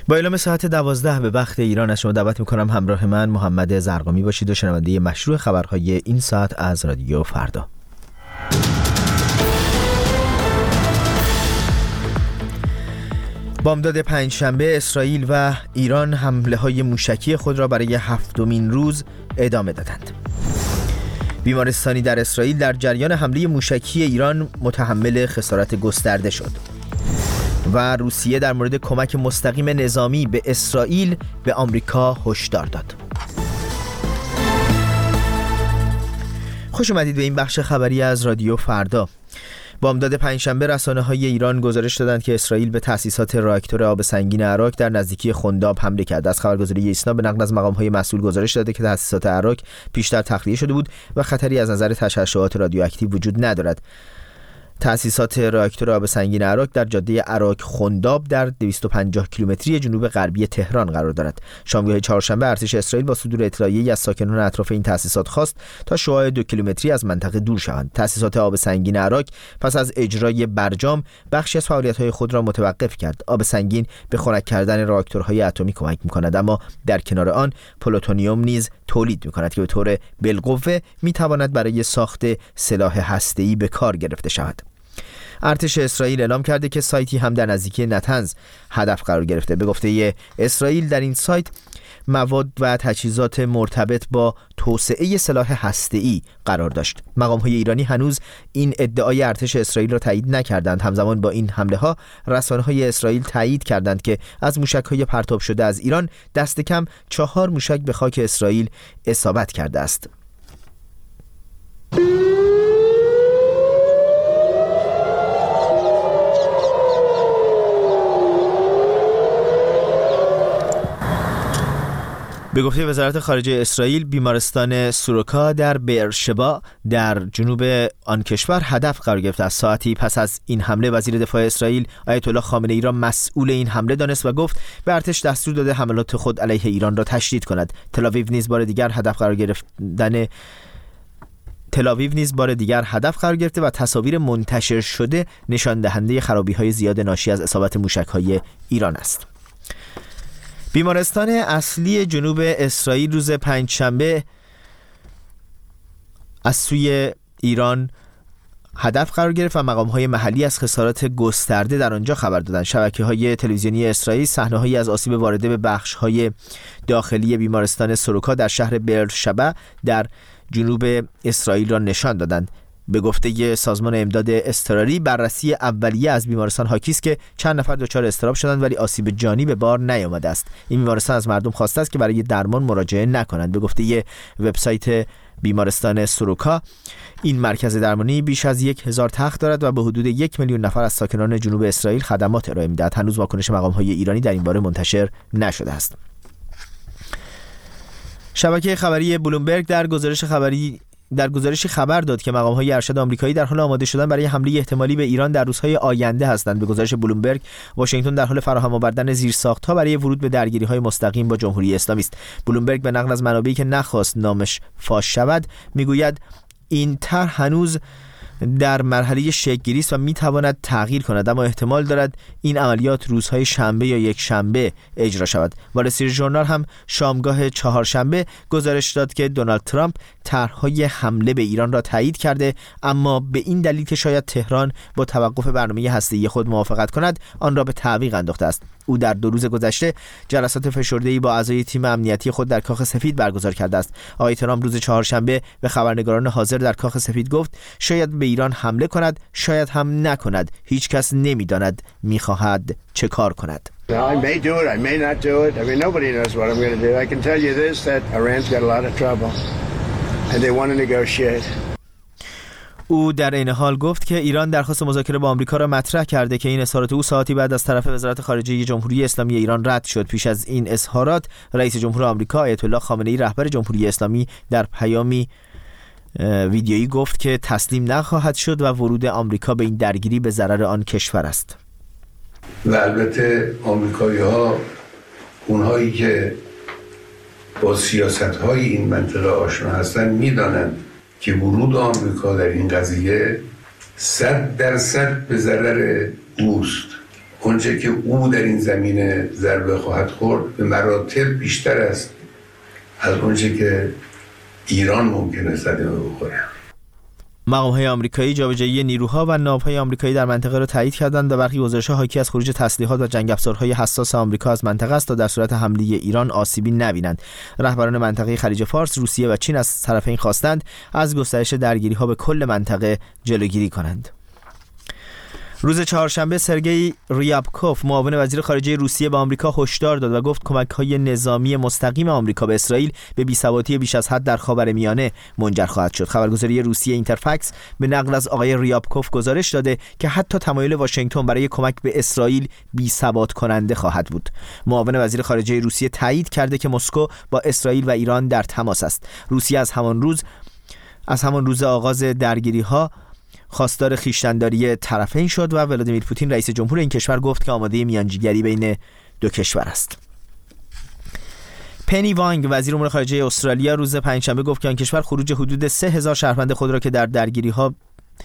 با اعلام ساعت 12 به وقت ایران از شما دعوت میکنم همراه من محمد زرقامی باشید و شنونده مشروع خبرهای این ساعت از رادیو فردا. بامداد پنجشنبه اسرائیل و ایران حمله‌های موشکی خود را برای هفتمین روز ادامه دادند. بیمارستانی در اسرائیل در جریان حمله موشکی ایران متحمل خسارت گسترده شد. و روسیه در مورد کمک مستقیم نظامی به اسرائیل به آمریکا هشدار داد. خوش اومدید به این بخش خبری از رادیو فردا. بامداد پنجشنبه رسانه‌های ایران گزارش دادند که اسرائیل به تأسیسات راکتور آب سنگین عراق در نزدیکی خنداب حمله کرده. از خبرگزاری ایسنا به نقل از مقام‌های مسئول گزارش داده که تأسیسات عراق پیشتر تخلیه شده بود و خطری از نظر تشعشعات رادیواکتیو وجود ندارد. تأسیسات راکتور آب سنگین عراق در جاده عراق خنداب در 250 کیلومتری جنوب غربی تهران قرار دارد. شامگاه چهارشنبه ارتش اسرائیل با صدور اطلاعیه‌ای از ساکنان اطراف این تأسیسات خواست تا شعاع 2 کیلومتری از منطقه دور شوند. تأسیسات آب سنگین عراق پس از اجرای برجام بخشی از فعالیت‌های خود را متوقف کرد. آب سنگین به خنک کردن راکتورهای اتمی کمک می‌کند، اما در کنار آن پلوتونیوم نیز تولید می‌کند که به طور بالقوه می‌تواند برای ساخت سلاح هسته‌ای به کار گرفته شود. ارتش اسرائیل اعلام کرده که سایتی هم در نزدیکی نتنز هدف قرار گرفته. به گفته اسرائیل در این سایت مواد و تجهیزات مرتبط با توسعه سلاح هسته‌ای قرار داشت. مقام‌های ایرانی هنوز این ادعای ارتش اسرائیل را تایید نکردند. همزمان با این حمله‌ها رسانه‌های اسرائیل تایید کردند که از موشک‌های پرتاب شده از ایران دست کم 4 موشک به خاک اسرائیل اصابت کرده است. به گفته وزارت خارجه اسرائیل، بیمارستان سوروکا در بئرشبا در جنوب آن کشور هدف قرار گرفت. از ساعتی پس از این حمله وزیر دفاع اسرائیل آیت الله خامنه‌ای را مسئول این حمله دانست و گفت به ارتش دستور داده حملات خود علیه ایران را تشدید کند. تل آویو نیز بار دیگر هدف قرار گرفته و تصاویر منتشر شده نشان دهنده خرابی‌های زیاد ناشی از اصابت موشک‌های ایران است. بیمارستان اصلی جنوب اسرائیل روز پنجشنبه از سوی ایران هدف قرار گرفت و مقام‌های محلی از خسارات گسترده در آنجا خبر دادند. شبکه‌های تلویزیونی اسرائیل صحنه‌هایی از آسیب وارده به بخش‌های داخلی بیمارستان سوروکا در شهر بئرشبا در جنوب اسرائیل را نشان دادند. به گفته سازمان امداد اضطراری، بررسی اولیه از بیمارستان حاکی است که چند نفر دچار اضطراب شدند ولی آسیب جانی به بار نیامده است. این بیمارستان از مردم خواسته است که برای درمان مراجعه نکنند. به گفته وبسایت بیمارستان سوروکا، این مرکز درمانی بیش از 1000 تخت دارد و به حدود 1 میلیون نفر از ساکنان جنوب اسرائیل خدمات ارائه می‌دهد. هنوز واکنش مقام‌های ایرانی در این باره منتشر نشده است. شبکه خبری بلومبرگ در گزارشی خبر داد که مقام‌های ارشد آمریکایی در حال آماده شدن برای حمله احتمالی به ایران در روزهای آینده هستند. به گزارش بلومبرگ، واشنگتن در حال فراهم آوردن زیرساخت‌ها برای ورود به درگیری‌های مستقیم با جمهوری اسلامی است. بلومبرگ به نقل از منابعی که نخواست نامش فاش شود میگوید این طرح هنوز در مرحله شکل‌گیری است و میتواند تغییر کند، اما احتمال دارد این عملیات روزهای شنبه یا یک شنبه اجرا شود. وال استریت ژورنال هم شامگاه چهارشنبه گزارش داد که دونالد ترامپ طرح‌های حمله به ایران را تایید کرده، اما به این دلیل که شاید تهران با توقف برنامه هسته‌ای خود موافقت کند آن را به تعویق انداخته است. او در 2 روز گذشته جلسات فشرده‌ای با اعضای تیم امنیتی خود در کاخ سفید برگزار کرده است. آقای ترامپ روز چهارشنبه به خبرنگاران حاضر در کاخ سفید گفت شاید به ایران حمله کند، شاید هم نکند. هیچ کس نمی‌داند می‌خواهد چه کار کند. I may do it, I may not do it. I mean, nobody knows what I'm going to do. I can tell you this, that Iran's got a lot of trouble and they want to negotiate. او در این حال گفت که ایران درخواست مذاکره با آمریکا را مطرح کرده که این اظهارات او ساعتی بعد از طرف وزارت خارجه جمهوری اسلامی ایران رد شد. پیش از این اظهارات، رئیس جمهور آمریکا آیت الله خامنه‌ای رهبر جمهوری اسلامی در پیامی ویدیویی گفت که تسلیم نخواهد شد و ورود آمریکا به این درگیری به ضرر آن کشور است. و البته آمریکایی‌ها، اونهایی که با سیاست‌های این منطقه آشنا هستند، می‌دانند که ورود آمریکا در این قضیه 100% به ضرر اوست. اونچه که او در این زمینه ضربه خواهد خورد به مراتب بیشتر است از اونچه که ایران ممکنه صدمه بخوره. مقام‌های آمریکایی جابجایی نیروها و ناوهای آمریکایی در منطقه را تایید کردند و برخی گزارش‌ها حاکی از خروج تسلیحات و جنگ افزارهای حساس آمریکا از منطقه است تا در صورت حمله ایران آسیبی نبینند. رهبران منطقه خلیج فارس، روسیه و چین از طرفین خواستند از گسترش درگیری‌ها به کل منطقه جلوگیری کنند. روز چهارشنبه سرگئی ریابکوف معاون وزیر خارجه روسیه به آمریکا هشدار داد و گفت کمک‌های نظامی مستقیم آمریکا به اسرائیل به بی‌ثباتی بیش از حد در خاورمیانه منجر خواهد شد. خبرگزاری روسیه اینترفکس به نقل از آقای ریابکوف گزارش داده که حتی تمایل واشنگتن برای کمک به اسرائیل بی‌ثبات کننده خواهد بود. معاون وزیر خارجه روسیه تایید کرده که مسکو با اسرائیل و ایران در تماس است. روسیه از همان روز آغاز درگیری‌ها خواستار خویشتن‌داری طرفین شد و ولادیمیر پوتین رئیس جمهور این کشور گفت که آماده میانجیگری بین دو کشور است. پنی وانگ وزیر امور خارجه استرالیا روز پنجشنبه گفت که آن کشور خروج حدود 3000 شهروند خود را که در درگیری‌های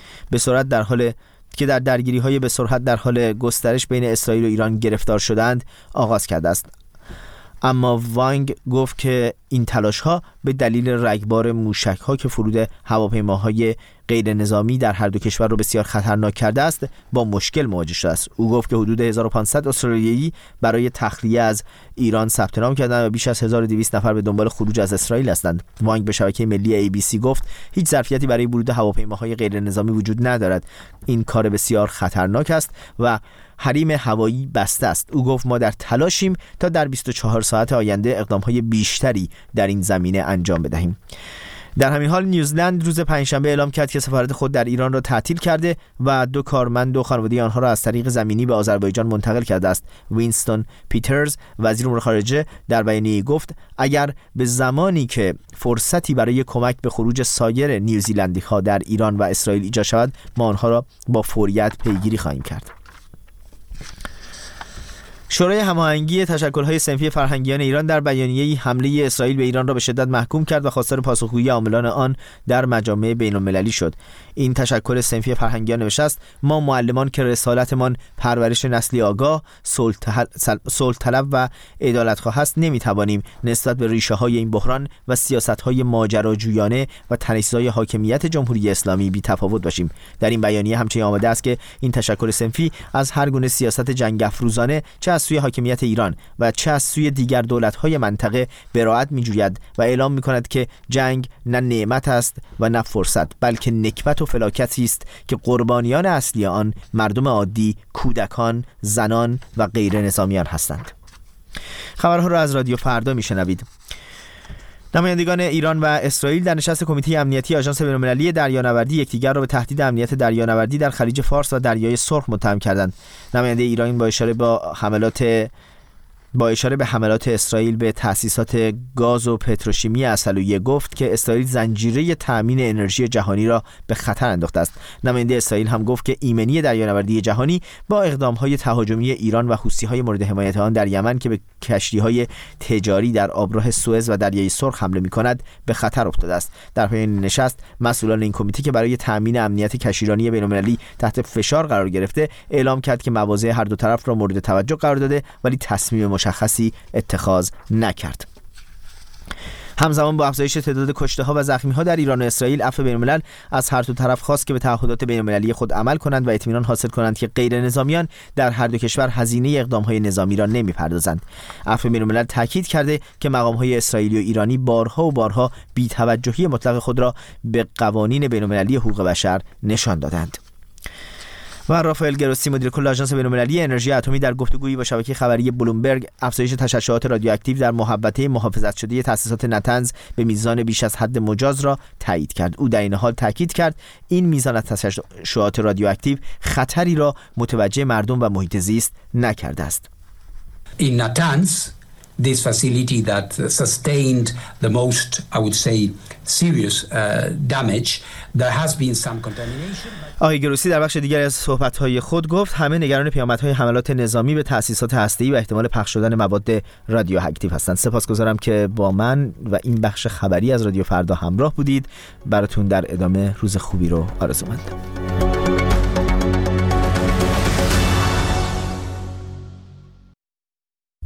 به سرعت در حال گسترش بین اسرائیل و ایران گرفتار شدند آغاز کرده است. اما وانگ گفت که این تلاش‌ها به دلیل رگبار موشک‌ها که فرود هواپیماهای غیر نظامی در هر دو کشور را بسیار خطرناک کرده است با مشکل مواجه شده است. او گفت که حدود 1500 استرالیایی برای تخلیه از ایران ثبت نام کردند و بیش از 1200 نفر به دنبال خروج از اسرائیل هستند. وانگ به شبکه ملی ABC گفت هیچ ظرفیتی برای ورود هواپیماهای غیر نظامی وجود ندارد. این کار بسیار خطرناک است و حریم هوایی بسته است. او گفت ما در تلاشیم تا در 24 ساعت آینده اقدام‌های بیشتری در این زمینه انجام بدهیم. در همین حال نیوزلند روز پنجشنبه اعلام کرد که سفارت خود در ایران را تعطیل کرده و 2 کارمند و خانواده آنها را از طریق زمینی به آذربایجان منتقل کرده است. وینستون پیترز وزیر امور خارجه در بیانیه‌ای گفت اگر به زمانی که فرصتی برای کمک به خروج سایر نیوزیلندی‌ها در ایران و اسرائیل ایجاد شود ما آنها را با فوریت پیگیری خواهیم کرد. شورای هماهنگی تشکل‌های صنفی فرهنگیان ایران در بیانیه‌ای حمله اسرائیل به ایران را به شدت محکوم کرد و خواستار پاسخگویی عاملان آن در مجامع بین‌المللی شد. این تشکل صنفی فرهنگیان نوشته است ما معلمان که رسالتمان پرورش نسلی آگاه، صلح طلب و عدالت‌خواه است نمی‌توانیم نسبت به ریشه‌های این بحران و سیاست‌های ماجراجویانه و تنش‌زای حاکمیت جمهوری اسلامی بی‌تفاوت باشیم. در این بیانیه همچنین آمده است که این تشکل صنفی از هر گونه سیاست جنگ افروزانه چه از سوی حاکمیت ایران و چه از سوی دیگر دولت‌های منطقه براءت می‌جوید و اعلام می‌کند که جنگ نه نعمت است و نه فرصت بلکه نکبت و فلاکتی است که قربانیان اصلی آن مردم عادی، کودکان، زنان و غیر نظامیان هستند. خبرها را از رادیو فردا میشنوید. نمایندگان ایران و اسرائیل در نشست کمیته امنیتی آژانس بین‌المللی دریانوردی یکدیگر را به تهدید امنیت دریانوردی در خلیج فارس و دریای سرخ متهم کردند. نماینده ایران با اشاره به حملات اسرائیل به تأسیسات گاز و پتروشیمی عسلویه گفت که اسرائیل زنجیره تأمین انرژی جهانی را به خطر انداخته است. نماینده اسرائیل هم گفت که ایمنی دریانوردی جهانی با اقدام‌های تهاجمی ایران و حوثی‌های مورد حمایت آن در یمن که به کشتی‌های تجاری در آبراه سوئز و دریای سرخ حمله می‌کند به خطر افتاده است. در پایان نشست مسئولان این کمیته که برای تأمین امنیت کشتیرانی بین‌المللی تحت فشار قرار گرفته اعلام کرد که مواضع هر دو طرف را مورد توجه قرار داده ولی تصمیم مشخصی اتخاذ نکرد. همزمان با افزایش تعداد کشته‌ها و زخمی‌ها در ایران و اسرائیل، عفو بین‌الملل از هر دو طرف خواست که به تعهدات بین‌المللی خود عمل کنند و اطمینان حاصل کنند که غیر نظامیان در هر دو کشور هزینه اقدام‌های نظامی را نمی‌پردازند. عفو بین‌الملل تاکید کرده که مقام‌های اسرائیلی و ایرانی بارها و بارها بی‌توجهی مطلق خود را به قوانین بین‌المللی حقوق بشر نشان دادند. و رافائل گروسی مدیر کل آژانس بین‌المللی انرژی اتمی در گفتگویی با شبکه خبری بلومبرگ افزایش تشعشعات رادیواکتیو در محوطه محافظت شده تأسیسات نتنز به میزان بیش از حد مجاز را تایید کرد. او در این حال تاکید کرد این میزان از تشعشعات رادیواکتیو خطری را متوجه مردم و محیط زیست نکرده است. In Natanz, this facility that sustained the most, I would say, serious damage, there has been some contamination. آقای گروسی در بخش دیگر از صحبت‌های خود گفت همه نگران پیامدهای حملات نظامی به تأسیسات هسته‌ای و احتمال پخش شدن مواد رادیواکتیو هستند. سپاسگزارم که با من و این بخش خبری از رادیو فردا همراه بودید. براتون در ادامه روز خوبی رو آرزو مندم.